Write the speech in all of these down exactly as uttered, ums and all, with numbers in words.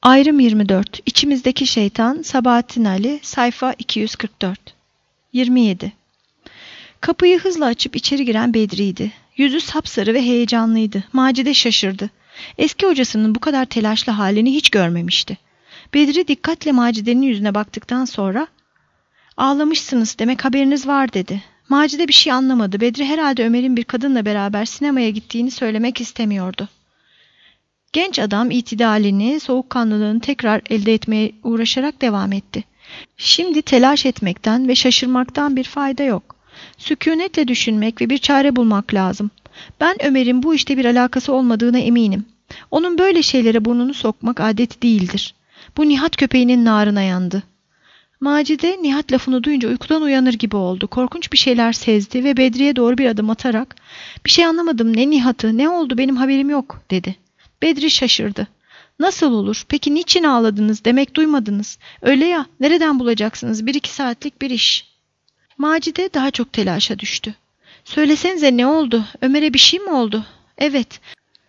Ayrım yirmi dört. İçimizdeki şeytan. Sabahattin Ali. Sayfa iki yüz kırk dört. yirmi yedi. Kapıyı hızla açıp içeri giren Bedri'ydi. Yüzü sapsarı ve heyecanlıydı. Macide şaşırdı. Eski hocasının bu kadar telaşlı halini hiç görmemişti. Bedri dikkatle Macide'nin yüzüne baktıktan sonra "Ağlamışsınız, demek haberiniz var," dedi. Macide bir şey anlamadı. Bedri herhalde Ömer'in bir kadınla beraber sinemaya gittiğini söylemek istemiyordu. Genç adam itidalini, soğukkanlılığını tekrar elde etmeye uğraşarak devam etti. "Şimdi telaş etmekten ve şaşırmaktan bir fayda yok. Sükunetle düşünmek ve bir çare bulmak lazım. Ben Ömer'in bu işte bir alakası olmadığına eminim. Onun böyle şeylere burnunu sokmak adeti değildir. Bu Nihat köpeğinin narına yandı." Macide Nihat lafını duyunca uykudan uyanır gibi oldu. Korkunç bir şeyler sezdi ve Bedri'ye doğru bir adım atarak "Bir şey anlamadım, ne Nihat'ı, ne oldu, benim haberim yok," dedi. Bedri şaşırdı. "Nasıl olur? Peki niçin ağladınız? Demek duymadınız. Öyle ya, nereden bulacaksınız? Bir iki saatlik bir iş." Macide daha çok telaşa düştü. "Söylesenize, ne oldu? Ömer'e bir şey mi oldu?" "Evet."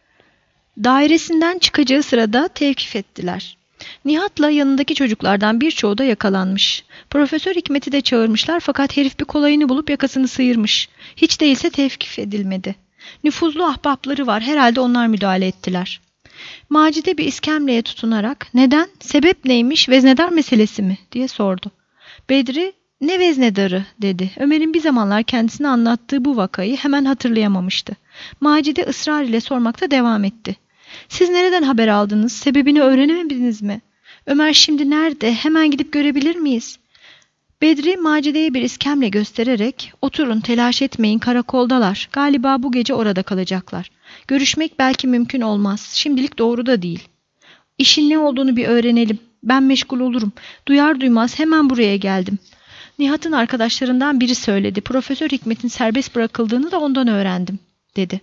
Dairesinden çıkacağı sırada tevkif ettiler. Nihat'la yanındaki çocuklardan birçoğu da yakalanmış. Profesör Hikmet'i de çağırmışlar fakat herif bir kolayını bulup yakasını sıyırmış. Hiç değilse tevkif edilmedi. Nüfuzlu ahbapları var, herhalde onlar müdahale ettiler. Macide bir iskemleye tutunarak "Neden? Sebep neymiş? Veznedar meselesi mi?" diye sordu. Bedri "Ne veznedarı?" dedi. Ömer'in bir zamanlar kendisine anlattığı bu vakayı hemen hatırlayamamıştı. Macide ısrar ile sormakta devam etti. "Siz nereden haber aldınız? Sebebini öğrenemediniz mi? Ömer şimdi nerede? Hemen gidip görebilir miyiz?" Bedri Macide'ye bir iskemle göstererek "Oturun, telaş etmeyin, karakoldalar. Galiba bu gece orada kalacaklar. Görüşmek belki mümkün olmaz. Şimdilik doğru da değil. İşin ne olduğunu bir öğrenelim. Ben meşgul olurum. Duyar duymaz hemen buraya geldim. Nihat'ın arkadaşlarından biri söyledi. Profesör Hikmet'in serbest bırakıldığını da ondan öğrendim," dedi.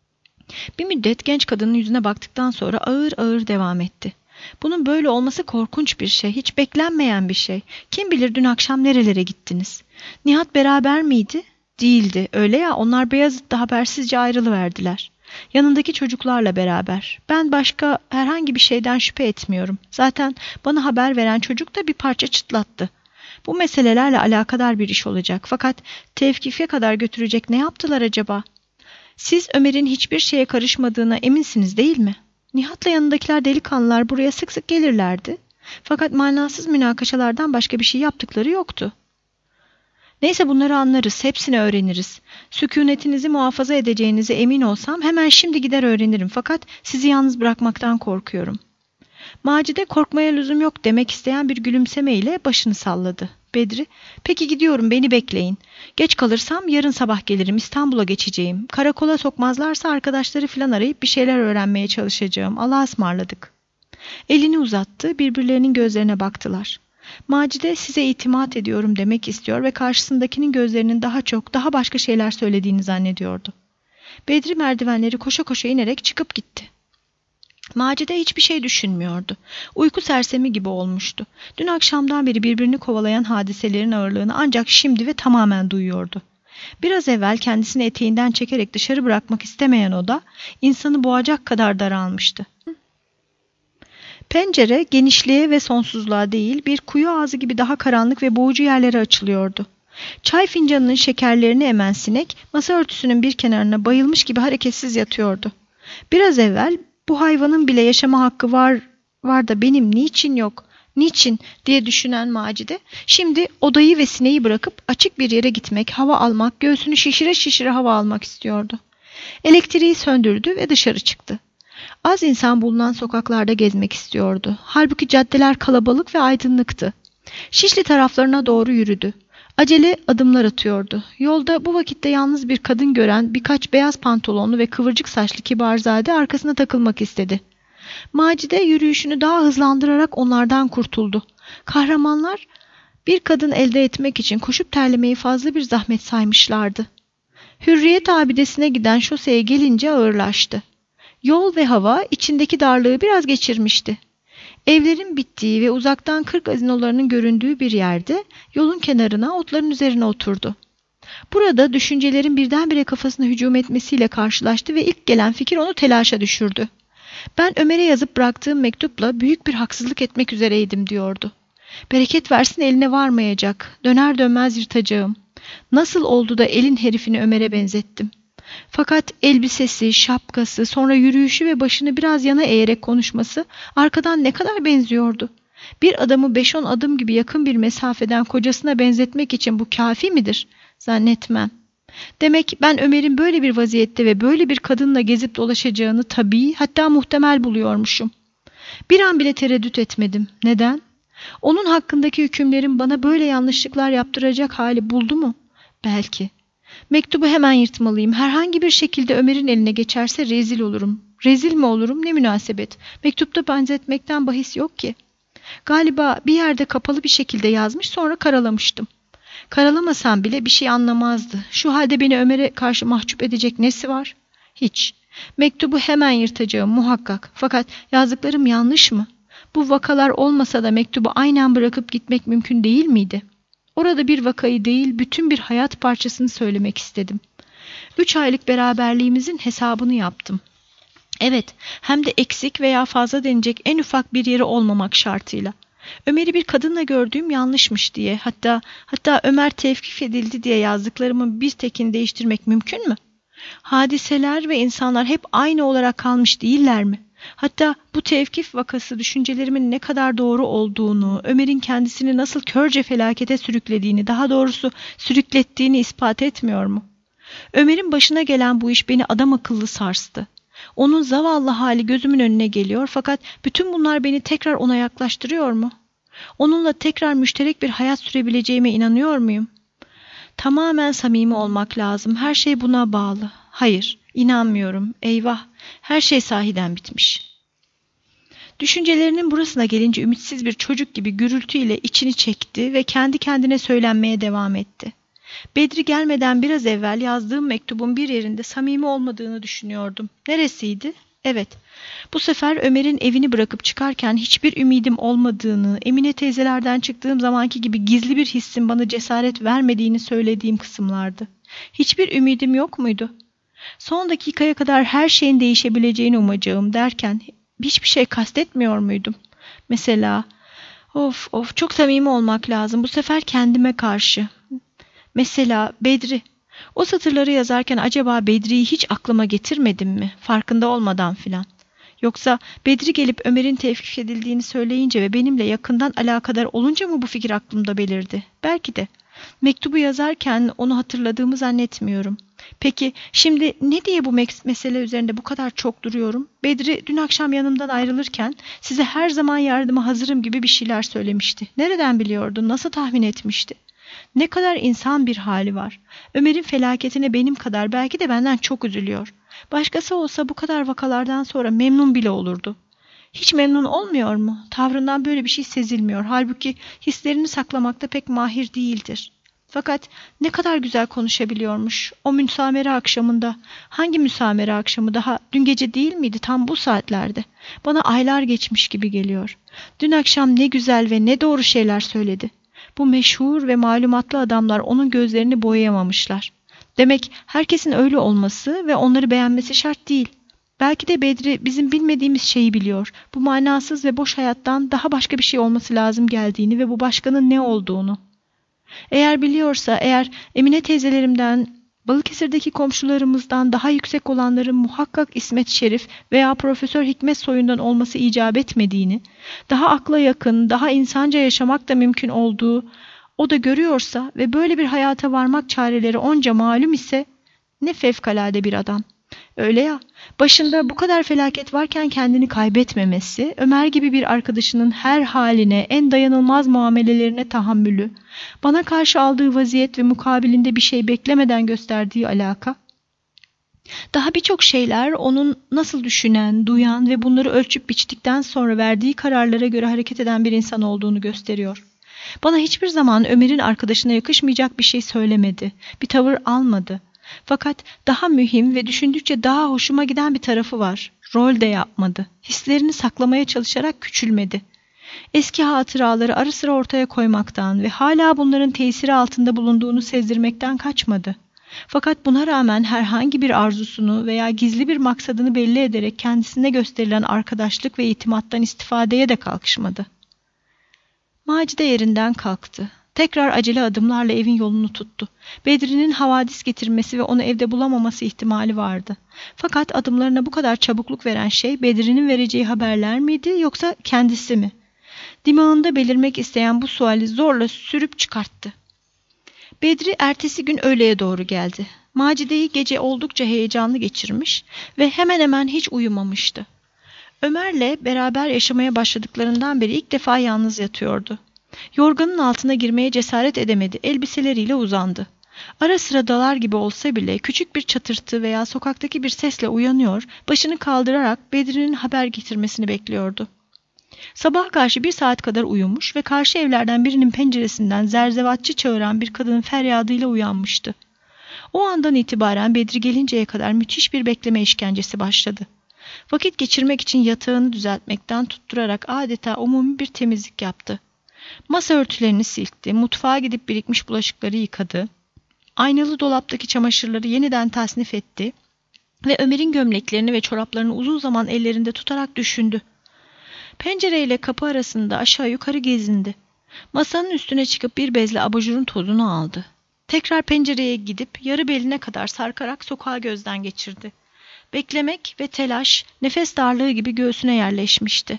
Bir müddet genç kadının yüzüne baktıktan sonra ağır ağır devam etti. "Bunun böyle olması korkunç bir şey. Hiç beklenmeyen bir şey. Kim bilir dün akşam nerelere gittiniz? Nihat beraber miydi?" "Değildi. Öyle ya, onlar Beyazıt'ta habersizce ayrılıverdiler. Yanındaki çocuklarla beraber. Ben başka herhangi bir şeyden şüphe etmiyorum. Zaten bana haber veren çocuk da bir parça çıtlattı. Bu meselelerle alakadar bir iş olacak. Fakat tevkife kadar götürecek ne yaptılar acaba? Siz Ömer'in hiçbir şeye karışmadığına eminsiniz değil mi? Nihat'la yanındakiler delikanlılar buraya sık sık gelirlerdi. Fakat manasız münakaşalardan başka bir şey yaptıkları yoktu. Neyse, bunları anlarız, hepsini öğreniriz. Sükunetinizi muhafaza edeceğinize emin olsam hemen şimdi gider öğrenirim fakat sizi yalnız bırakmaktan korkuyorum." Macide korkmaya lüzum yok demek isteyen bir gülümsemeyle başını salladı. Bedri "Peki gidiyorum, beni bekleyin. Geç kalırsam yarın sabah gelirim, İstanbul'a geçeceğim. Karakola sokmazlarsa arkadaşları filan arayıp bir şeyler öğrenmeye çalışacağım. Allah'a ısmarladık." Elini uzattı, birbirlerinin gözlerine baktılar. Macide "Size itimat ediyorum," demek istiyor ve karşısındakinin gözlerinin daha çok, daha başka şeyler söylediğini zannediyordu. Bedri merdivenleri koşa koşa inerek çıkıp gitti. Macide hiçbir şey düşünmüyordu. Uyku sersemi gibi olmuştu. Dün akşamdan beri birbirini kovalayan hadiselerin ağırlığını ancak şimdi ve tamamen duyuyordu. Biraz evvel kendisini eteğinden çekerek dışarı bırakmak istemeyen oda, insanı boğacak kadar daralmıştı. Pencere genişliğe ve sonsuzluğa değil, bir kuyu ağzı gibi daha karanlık ve boğucu yerlere açılıyordu. Çay fincanının şekerlerini emen sinek, masa örtüsünün bir kenarına bayılmış gibi hareketsiz yatıyordu. Biraz evvel "Bu hayvanın bile yaşama hakkı var, var da benim niçin yok, niçin?" diye düşünen Macide, şimdi odayı ve sineği bırakıp açık bir yere gitmek, hava almak, göğsünü şişire şişire hava almak istiyordu. Elektriği söndürdü ve dışarı çıktı. Az insan bulunan sokaklarda gezmek istiyordu. Halbuki caddeler kalabalık ve aydınlıktı. Şişli taraflarına doğru yürüdü. Acele adımlar atıyordu. Yolda bu vakitte yalnız bir kadın gören birkaç beyaz pantolonlu ve kıvırcık saçlı kibarzade arkasına takılmak istedi. Macide yürüyüşünü daha hızlandırarak onlardan kurtuldu. Kahramanlar bir kadın elde etmek için koşup terlemeyi fazla bir zahmet saymışlardı. Hürriyet abidesine giden şoseye gelince ağırlaştı. Yol ve hava içindeki darlığı biraz geçirmişti. Evlerin bittiği ve uzaktan kırk gazinolarının göründüğü bir yerde yolun kenarına, otların üzerine oturdu. Burada düşüncelerin birdenbire kafasına hücum etmesiyle karşılaştı ve ilk gelen fikir onu telaşa düşürdü. Ben Ömer'e yazıp bıraktığım mektupla büyük bir haksızlık etmek üzereydim diyordu. Bereket versin eline varmayacak, döner dönmez yırtacağım. Nasıl oldu da elin herifini Ömer'e benzettim. Fakat elbisesi, şapkası, sonra yürüyüşü ve başını biraz yana eğerek konuşması arkadan ne kadar benziyordu. Bir adamı beş on adım gibi yakın bir mesafeden kocasına benzetmek için bu kafi midir? Zannetmem. Demek ben Ömer'in böyle bir vaziyette ve böyle bir kadınla gezip dolaşacağını tabii, hatta muhtemel buluyormuşum. Bir an bile tereddüt etmedim. Neden? Onun hakkındaki hükümlerin bana böyle yanlışlıklar yaptıracak hali buldu mu? Belki. Mektubu hemen yırtmalıyım. Herhangi bir şekilde Ömer'in eline geçerse rezil olurum. Rezil mi olurum? Ne münasebet. Mektupta benzetmekten bahis yok ki. Galiba bir yerde kapalı bir şekilde yazmış, sonra karalamıştım. Karalamasam bile bir şey anlamazdı. Şu halde beni Ömer'e karşı mahcup edecek nesi var? Hiç. Mektubu hemen yırtacağım muhakkak. Fakat yazdıklarım yanlış mı? Bu vakalar olmasa da mektubu aynen bırakıp gitmek mümkün değil miydi? Orada bir vakayı değil, bütün bir hayat parçasını söylemek istedim. Üç aylık beraberliğimizin hesabını yaptım. Evet, hem de eksik veya fazla denecek en ufak bir yeri olmamak şartıyla. Ömer'i bir kadınla gördüğüm yanlışmış diye, hatta hatta Ömer tevkif edildi diye yazdıklarımın bir tekini değiştirmek mümkün mü? Hadiseler ve insanlar hep aynı olarak kalmış değiller mi? Hatta bu tevkif vakası düşüncelerimin ne kadar doğru olduğunu, Ömer'in kendisini nasıl körce felakete sürüklediğini, daha doğrusu sürüklettiğini ispat etmiyor mu? Ömer'in başına gelen bu iş beni adam akıllı sarstı. Onun zavallı hali gözümün önüne geliyor, fakat bütün bunlar beni tekrar ona yaklaştırıyor mu? Onunla tekrar müşterek bir hayat sürebileceğime inanıyor muyum? Tamamen samimi olmak lazım. Her şey buna bağlı. Hayır, inanmıyorum. Eyvah, her şey sahiden bitmiş. Düşüncelerinin burasına gelince ümitsiz bir çocuk gibi gürültüyle içini çekti ve kendi kendine söylenmeye devam etti. Bedri gelmeden biraz evvel yazdığım mektubun bir yerinde samimi olmadığını düşünüyordum. Neresiydi? Evet. Bu sefer Ömer'in evini bırakıp çıkarken hiçbir ümidim olmadığını, Emine teyzelerden çıktığım zamanki gibi gizli bir hissin bana cesaret vermediğini söylediğim kısımlardı. Hiçbir ümidim yok muydu? Son dakikaya kadar her şeyin değişebileceğini umacağım derken hiçbir şey kastetmiyor muydum? Mesela, of of çok samimi olmak lazım bu sefer kendime karşı. Mesela Bedri. O satırları yazarken acaba Bedri'yi hiç aklıma getirmedim mi? Farkında olmadan filan. Yoksa Bedri gelip Ömer'in tevkif edildiğini söyleyince ve benimle yakından alakadar olunca mı bu fikir aklımda belirdi? Belki de. Mektubu yazarken onu hatırladığımı zannetmiyorum. Peki şimdi ne diye bu mesele üzerinde bu kadar çok duruyorum? Bedri dün akşam yanımdan ayrılırken size her zaman yardıma hazırım gibi bir şeyler söylemişti. Nereden biliyordu? Nasıl tahmin etmişti? Ne kadar insan bir hali var. Ömer'in felaketine benim kadar, belki de benden çok üzülüyor. Başkası olsa bu kadar vakalardan sonra memnun bile olurdu. Hiç memnun olmuyor mu? Tavrından böyle bir şey sezilmiyor. Halbuki hislerini saklamakta pek mahir değildir. Fakat ne kadar güzel konuşabiliyormuş. O müsamere akşamında. Hangi müsamere akşamı? Daha dün gece değil miydi? Tam bu saatlerde. Bana aylar geçmiş gibi geliyor. Dün akşam ne güzel ve ne doğru şeyler söyledi. Bu meşhur ve malumatlı adamlar onun gözlerini boyayamamışlar. Demek herkesin öyle olması ve onları beğenmesi şart değil. Belki de Bedri bizim bilmediğimiz şeyi biliyor. Bu manasız ve boş hayattan daha başka bir şey olması lazım geldiğini ve bu başkanın ne olduğunu. Eğer biliyorsa, eğer Emine teyzelerimden, Balıkesir'deki komşularımızdan daha yüksek olanların muhakkak İsmet Şerif veya Profesör Hikmet soyundan olması icap etmediğini, daha akla yakın, daha insanca yaşamak da mümkün olduğu o da görüyorsa ve böyle bir hayata varmak çareleri onca malum ise ne fevkalade bir adam. Öyle ya, başında bu kadar felaket varken kendini kaybetmemesi, Ömer gibi bir arkadaşının her haline, en dayanılmaz muamelelerine tahammülü, bana karşı aldığı vaziyet ve mukabilinde bir şey beklemeden gösterdiği alaka, daha birçok şeyler onun nasıl düşünen, duyan ve bunları ölçüp biçtikten sonra verdiği kararlara göre hareket eden bir insan olduğunu gösteriyor. Bana hiçbir zaman Ömer'in arkadaşına yakışmayacak bir şey söylemedi, bir tavır almadı. Fakat daha mühim ve düşündükçe daha hoşuma giden bir tarafı var. Rol de yapmadı. Hislerini saklamaya çalışarak küçülmedi. Eski hatıraları ara sıra ortaya koymaktan ve hala bunların tesiri altında bulunduğunu sezdirmekten kaçmadı. Fakat buna rağmen herhangi bir arzusunu veya gizli bir maksadını belli ederek kendisine gösterilen arkadaşlık ve itimattan istifadeye de kalkışmadı. Macide yerinden kalktı. Tekrar acele adımlarla evin yolunu tuttu. Bedri'nin havadis getirmesi ve onu evde bulamaması ihtimali vardı. Fakat adımlarına bu kadar çabukluk veren şey Bedri'nin vereceği haberler miydi yoksa kendisi mi? Dimağında belirmek isteyen bu suali zorla sürüp çıkarttı. Bedri ertesi gün öğleye doğru geldi. Macide'yi gece oldukça heyecanlı geçirmiş ve hemen hemen hiç uyumamıştı. Ömer'le beraber yaşamaya başladıklarından beri ilk defa yalnız yatıyordu. Yorganın altına girmeye cesaret edemedi, elbiseleriyle uzandı. Ara sıra dalar gibi olsa bile küçük bir çatırtı veya sokaktaki bir sesle uyanıyor, başını kaldırarak Bedri'nin haber getirmesini bekliyordu. Sabah karşı bir saat kadar uyumuş ve karşı evlerden birinin penceresinden zerzevatçı çağıran bir kadının feryadıyla uyanmıştı. O andan itibaren Bedri gelinceye kadar müthiş bir bekleme işkencesi başladı. Vakit geçirmek için yatağını düzeltmekten tutturarak adeta umumi bir temizlik yaptı. Masa örtülerini silkti, mutfağa gidip birikmiş bulaşıkları yıkadı, aynalı dolaptaki çamaşırları yeniden tasnif etti ve Ömer'in gömleklerini ve çoraplarını uzun zaman ellerinde tutarak düşündü. Pencereyle kapı arasında aşağı yukarı gezindi. Masanın üstüne çıkıp bir bezle abajurun tozunu aldı. Tekrar pencereye gidip yarı beline kadar sarkarak sokağı gözden geçirdi. Beklemek ve telaş nefes darlığı gibi göğsüne yerleşmişti.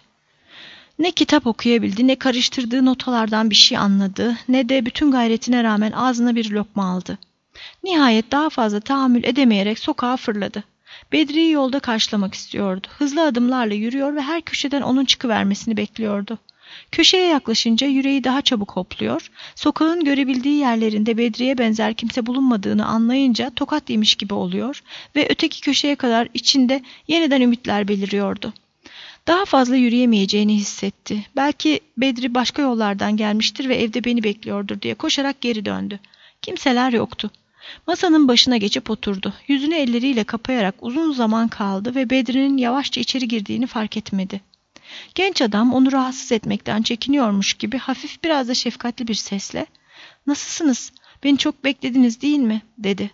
Ne kitap okuyabildi, ne karıştırdığı notalardan bir şey anladı, ne de bütün gayretine rağmen ağzına bir lokma aldı. Nihayet daha fazla tahammül edemeyerek sokağa fırladı. Bedri'yi yolda karşılamak istiyordu. Hızlı adımlarla yürüyor ve her köşeden onun çıkıvermesini bekliyordu. Köşeye yaklaşınca yüreği daha çabuk hopluyor, sokağın görebildiği yerlerinde Bedri'ye benzer kimse bulunmadığını anlayınca tokat yemiş gibi oluyor ve öteki köşeye kadar içinde yeniden ümitler beliriyordu. Daha fazla yürüyemeyeceğini hissetti. Belki Bedri başka yollardan gelmiştir ve evde beni bekliyordur diye koşarak geri döndü. Kimseler yoktu. Masanın başına geçip oturdu. Yüzünü elleriyle kapayarak uzun zaman kaldı ve Bedri'nin yavaşça içeri girdiğini fark etmedi. Genç adam onu rahatsız etmekten çekiniyormuş gibi hafif biraz da şefkatli bir sesle "Nasılsınız? Beni çok beklediniz değil mi?" dedi.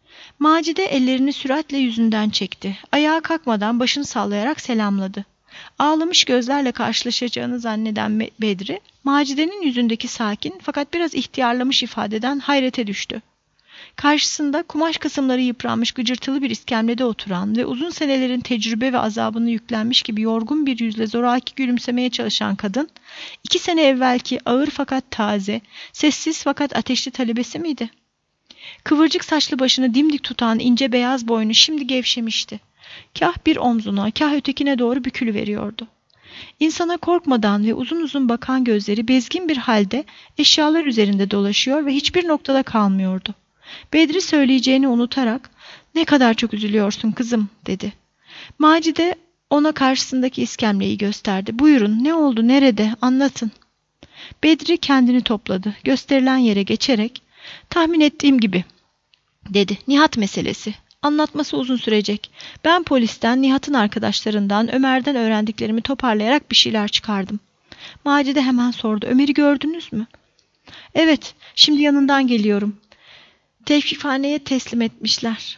Macide ellerini süratle yüzünden çekti. Ayağa kalkmadan başını sallayarak selamladı. Ağlamış gözlerle karşılaşacağını zanneden Bedri, Macide'nin yüzündeki sakin fakat biraz ihtiyarlamış ifadeden hayrete düştü. Karşısında kumaş kısımları yıpranmış gıcırtılı bir iskemlede oturan ve uzun senelerin tecrübe ve azabını yüklenmiş gibi yorgun bir yüzle zoraki gülümsemeye çalışan kadın, iki sene evvelki ağır fakat taze, sessiz fakat ateşli talebesi miydi? Kıvırcık saçlı başını dimdik tutan ince beyaz boynu şimdi gevşemişti. Kah bir omzuna, kah ötekine doğru bükülüveriyordu. İnsana korkmadan ve uzun uzun bakan gözleri bezgin bir halde eşyalar üzerinde dolaşıyor ve hiçbir noktada kalmıyordu. Bedri söyleyeceğini unutarak "Ne kadar çok üzülüyorsun kızım," dedi. Macide ona karşısındaki iskemleyi gösterdi. "Buyurun, ne oldu, nerede, anlatın." Bedri kendini topladı. Gösterilen yere geçerek "Tahmin ettiğim gibi," dedi. "Nihat meselesi. Anlatması uzun sürecek. Ben polisten, Nihat'ın arkadaşlarından, Ömer'den öğrendiklerimi toparlayarak bir şeyler çıkardım." Macide hemen sordu. "Ömer'i gördünüz mü?" "Evet, şimdi yanından geliyorum. Tevkifhaneye teslim etmişler."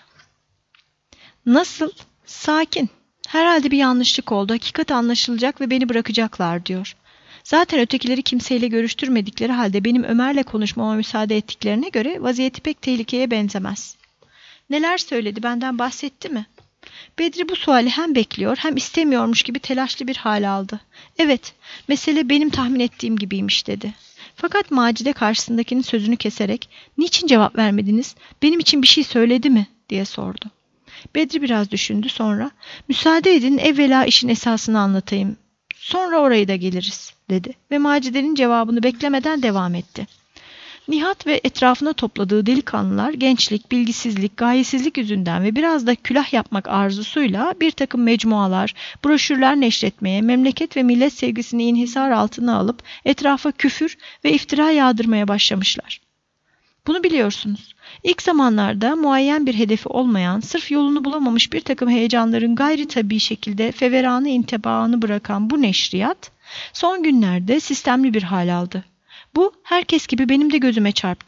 "Nasıl?" "Sakin. Herhalde bir yanlışlık oldu. Hakikat anlaşılacak ve beni bırakacaklar," diyor. "Zaten ötekileri kimseyle görüştürmedikleri halde benim Ömer'le konuşmama müsaade ettiklerine göre vaziyeti pek tehlikeye benzemez." "Neler söyledi, benden bahsetti mi?" Bedri bu suali hem bekliyor hem istemiyormuş gibi telaşlı bir hal aldı. "Evet, mesele benim tahmin ettiğim gibiymiş," dedi. Fakat Macide karşısındakinin sözünü keserek "Niçin cevap vermediniz? Benim için bir şey söyledi mi?" diye sordu. Bedri biraz düşündü, sonra "Müsaade edin, evvela işin esasını anlatayım. Sonra oraya da geliriz," dedi ve Macide'nin cevabını beklemeden devam etti. Nihat ve etrafına topladığı delikanlılar gençlik, bilgisizlik, gayesizlik yüzünden ve biraz da külah yapmak arzusuyla bir takım mecmualar, broşürler neşretmeye, memleket ve millet sevgisini inhisar altına alıp etrafa küfür ve iftira yağdırmaya başlamışlar. Bunu biliyorsunuz. İlk zamanlarda muayyen bir hedefi olmayan, sırf yolunu bulamamış bir takım heyecanların gayri tabii şekilde feveranı intibaını bırakan bu neşriyat, son günlerde sistemli bir hal aldı. Bu herkes gibi benim de gözüme çarptı.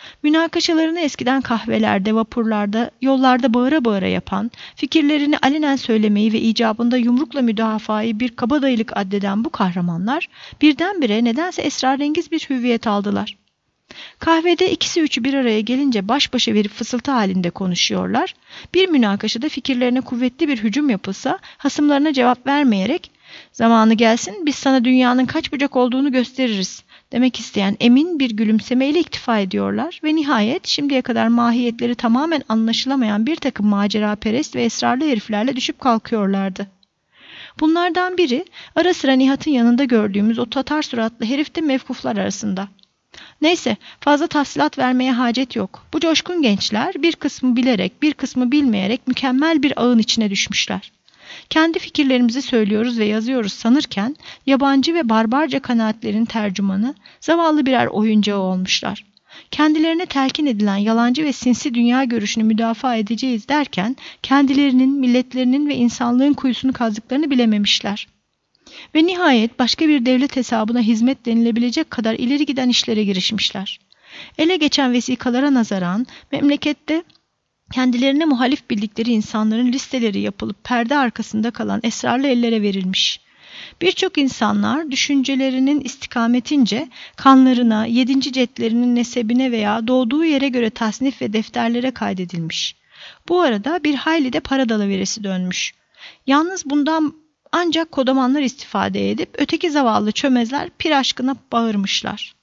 Münakaşalarını eskiden kahvelerde, vapurlarda, yollarda bağıra bağıra yapan, fikirlerini alenen söylemeyi ve icabında yumrukla müdafayı bir kabadayılık addeden bu kahramanlar birdenbire nedense esrarengiz bir hüviyet aldılar. Kahvede ikisi üçü bir araya gelince baş başa verip fısıltı halinde konuşuyorlar. Bir münakaşada fikirlerine kuvvetli bir hücum yapılsa hasımlarına cevap vermeyerek "Zamanı gelsin biz sana dünyanın kaç bucak olduğunu gösteririz" demek isteyen emin bir gülümsemeyle iktifa ediyorlar ve nihayet şimdiye kadar mahiyetleri tamamen anlaşılamayan bir takım maceraperest ve esrarlı heriflerle düşüp kalkıyorlardı. Bunlardan biri ara sıra Nihat'ın yanında gördüğümüz o Tatar suratlı herif de mevkuflar arasında. Neyse, fazla tafsilat vermeye hacet yok. Bu coşkun gençler bir kısmı bilerek, bir kısmı bilmeyerek mükemmel bir ağın içine düşmüşler. Kendi fikirlerimizi söylüyoruz ve yazıyoruz sanırken, yabancı ve barbarca kanaatlerin tercümanı, zavallı birer oyuncağı olmuşlar. Kendilerine telkin edilen yalancı ve sinsi dünya görüşünü müdafaa edeceğiz derken, kendilerinin, milletlerinin ve insanlığın kuyusunu kazdıklarını bilememişler. Ve nihayet başka bir devlet hesabına hizmet denilebilecek kadar ileri giden işlere girişmişler. Ele geçen vesikalara nazaran memlekette kendilerine muhalif bildikleri insanların listeleri yapılıp perde arkasında kalan esrarlı ellere verilmiş. Birçok insanlar düşüncelerinin istikametince kanlarına, yedinci cetlerinin nesebine veya doğduğu yere göre tasnif ve defterlere kaydedilmiş. Bu arada bir hayli de para dalaveresi dönmüş. Yalnız bundan ancak kodamanlar istifade edip öteki zavallı çömezler pir aşkına bağırmışlar.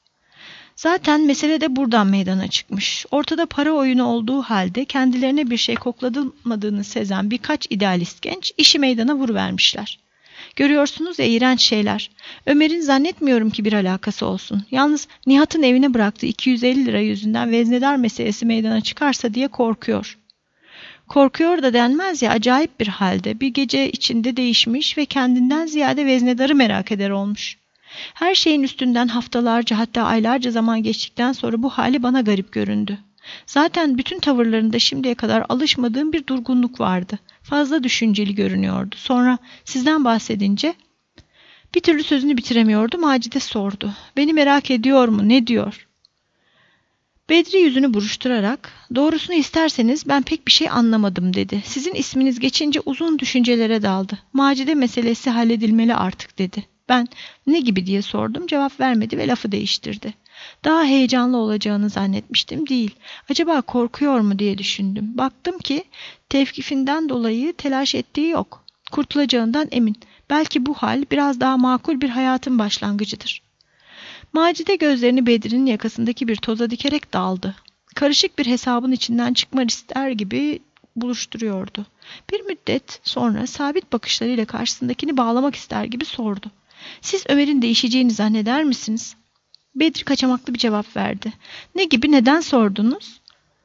Zaten mesele de buradan meydana çıkmış. Ortada para oyunu olduğu halde kendilerine bir şey kokladılmadığını sezen birkaç idealist genç işi meydana vuruvermişler. Görüyorsunuz ya iğrenç şeyler. Ömer'in zannetmiyorum ki bir alakası olsun. Yalnız Nihat'ın evine bıraktığı iki yüz elli lira yüzünden veznedar meselesi meydana çıkarsa diye korkuyor. Korkuyor da denmez ya, acayip bir halde bir gece içinde değişmiş ve kendinden ziyade veznedarı merak eder olmuş. Her şeyin üstünden haftalarca hatta aylarca zaman geçtikten sonra bu hali bana garip göründü. Zaten bütün tavırlarında şimdiye kadar alışmadığım bir durgunluk vardı. Fazla düşünceli görünüyordu. Sonra sizden bahsedince bir türlü sözünü bitiremiyordu. Macide sordu. Beni merak ediyor mu? Ne diyor? Bedri yüzünü buruşturarak "Doğrusunu isterseniz ben pek bir şey anlamadım" dedi. "Sizin isminiz geçince uzun düşüncelere daldı. Macide meselesi halledilmeli artık" dedi. Ben "Ne gibi?" diye sordum. Cevap vermedi ve lafı değiştirdi. Daha heyecanlı olacağını zannetmiştim, değil. Acaba korkuyor mu diye düşündüm. Baktım ki tevkifinden dolayı telaş ettiği yok. Kurtulacağından emin. Belki bu hal biraz daha makul bir hayatın başlangıcıdır. Macide gözlerini Bedri'nin yakasındaki bir toza dikerek daldı. Karışık bir hesabın içinden çıkmak ister gibi buluşturuyordu. Bir müddet sonra sabit bakışlarıyla karşısındakini bağlamak ister gibi sordu. "Siz Ömer'in değişeceğini zanneder misiniz?" Bedri kaçamaklı bir cevap verdi. "Ne gibi, neden sordunuz?"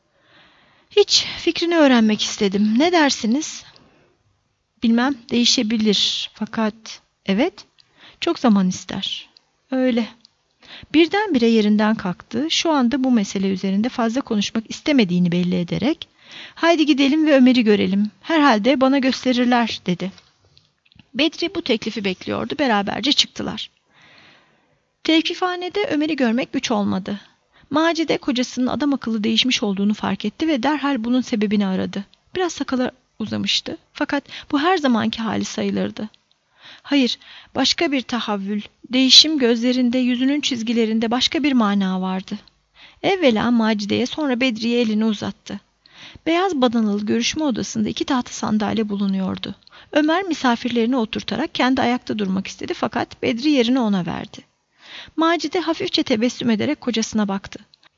"Hiç, fikrini öğrenmek istedim. Ne dersiniz?" "Bilmem, değişebilir. Fakat..." "Evet, çok zaman ister." "Öyle." Birdenbire yerinden kalktı. Şu anda bu mesele üzerinde fazla konuşmak istemediğini belli ederek "Haydi gidelim ve Ömer'i görelim. Herhalde bana gösterirler" dedi. Bedri bu teklifi bekliyordu. Beraberce çıktılar. Tevkifhanede Ömer'i görmek güç olmadı. Macide kocasının adam akıllı değişmiş olduğunu fark etti ve derhal bunun sebebini aradı. Biraz sakalı uzamıştı. Fakat bu her zamanki hali sayılırdı. Hayır, başka bir tahavvül, değişim gözlerinde, yüzünün çizgilerinde başka bir mana vardı. Evvela Macide'ye, sonra Bedri'ye elini uzattı. Beyaz badanalı görüşme odasında iki tahta sandalye bulunuyordu. Ömer misafirlerini oturtarak kendi ayakta durmak istedi fakat Bedri yerini ona verdi. Macide hafifçe tebessüm ederek kocasına baktı.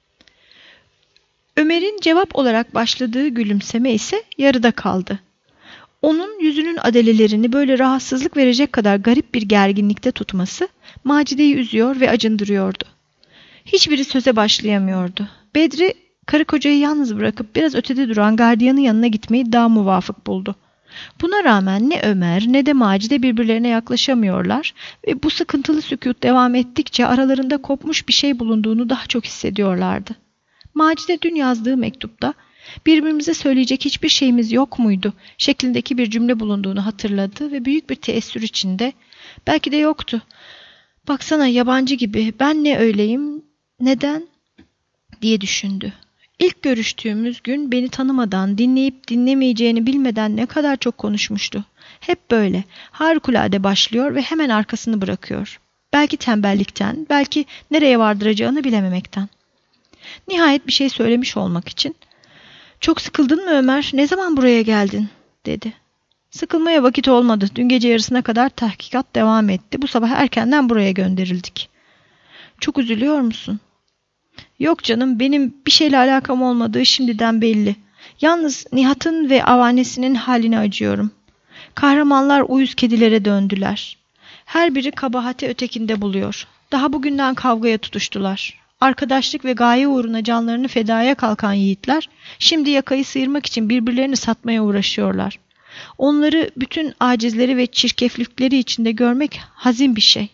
Ömer'in cevap olarak başladığı gülümseme ise yarıda kaldı. Onun yüzünün adalelerini böyle rahatsızlık verecek kadar garip bir gerginlikte tutması Macide'yi üzüyor ve acındırıyordu. Hiçbiri söze başlayamıyordu. Bedri karı kocayı yalnız bırakıp biraz ötede duran gardiyanın yanına gitmeyi daha muvafık buldu. Buna rağmen ne Ömer ne de Macide birbirlerine yaklaşamıyorlar ve bu sıkıntılı sükût devam ettikçe aralarında kopmuş bir şey bulunduğunu daha çok hissediyorlardı. Macide dün yazdığı mektupta "Birbirimize söyleyecek hiçbir şeyimiz yok muydu?" şeklindeki bir cümle bulunduğunu hatırladı ve büyük bir teessür içinde "Belki de yoktu. Baksana, yabancı gibi. Ben ne öyleyim? Neden?" diye düşündü. İlk görüştüğümüz gün beni tanımadan, dinleyip dinlemeyeceğini bilmeden ne kadar çok konuşmuştu. Hep böyle, harikulade başlıyor ve hemen arkasını bırakıyor. Belki tembellikten, belki nereye vardıracağını bilememekten. Nihayet bir şey söylemiş olmak için, "Çok sıkıldın mı Ömer? Ne zaman buraya geldin?" dedi. "Sıkılmaya vakit olmadı. Dün gece yarısına kadar tahkikat devam etti. Bu sabah erkenden buraya gönderildik." "Çok üzülüyor musun?" "Yok canım, benim bir şeyle alakam olmadığı şimdiden belli. Yalnız Nihat'ın ve avanesinin haline acıyorum. Kahramanlar uyuz kedilere döndüler. Her biri kabahati ötekinde buluyor. Daha bugünden kavgaya tutuştular. Arkadaşlık ve gaye uğruna canlarını fedaya kalkan yiğitler, şimdi yakayı sıyırmak için birbirlerini satmaya uğraşıyorlar. Onları bütün acizleri ve çirkeflikleri içinde görmek hazin bir şey."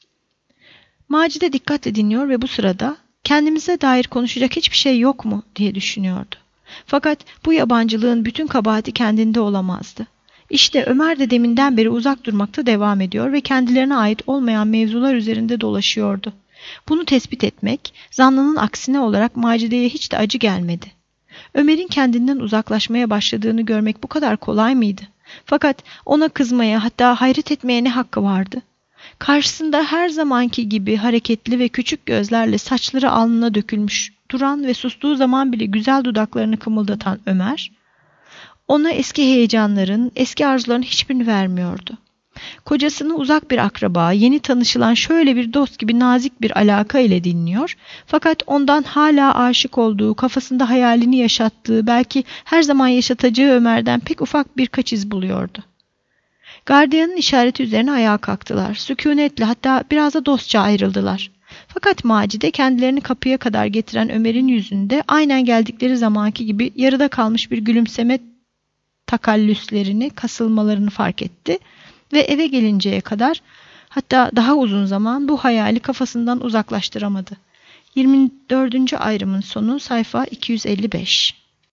Macide dikkatle dinliyor ve bu sırada "Kendimize dair konuşacak hiçbir şey yok mu?" diye düşünüyordu. Fakat bu yabancılığın bütün kabahati kendinde olamazdı. İşte Ömer de deminden beri uzak durmakta devam ediyor ve kendilerine ait olmayan mevzular üzerinde dolaşıyordu. Bunu tespit etmek, zannının aksine olarak Macide'ye hiç de acı gelmedi. Ömer'in kendinden uzaklaşmaya başladığını görmek bu kadar kolay mıydı? Fakat ona kızmaya, hatta hayret etmeye ne hakkı vardı? Karşısında her zamanki gibi hareketli ve küçük gözlerle saçları alnına dökülmüş, duran ve sustuğu zaman bile güzel dudaklarını kımıldatan Ömer, ona eski heyecanların, eski arzuların hiçbirini vermiyordu. Kocasını uzak bir akraba, yeni tanışılan şöyle bir dost gibi nazik bir alaka ile dinliyor, fakat ondan hala aşık olduğu, kafasında hayalini yaşattığı, belki her zaman yaşatacağı Ömer'den pek ufak birkaç iz buluyordu. Gardiyanın işareti üzerine ayağa kalktılar. Sükunetle, hatta biraz da dostça ayrıldılar. Fakat Macide kendilerini kapıya kadar getiren Ömer'in yüzünde aynen geldikleri zamanki gibi yarıda kalmış bir gülümseme takallüslerini, kasılmalarını fark etti ve eve gelinceye kadar, hatta daha uzun zaman bu hayali kafasından uzaklaştıramadı. yirmi dördüncü ayrımın sonu, sayfa iki yüz elli beş.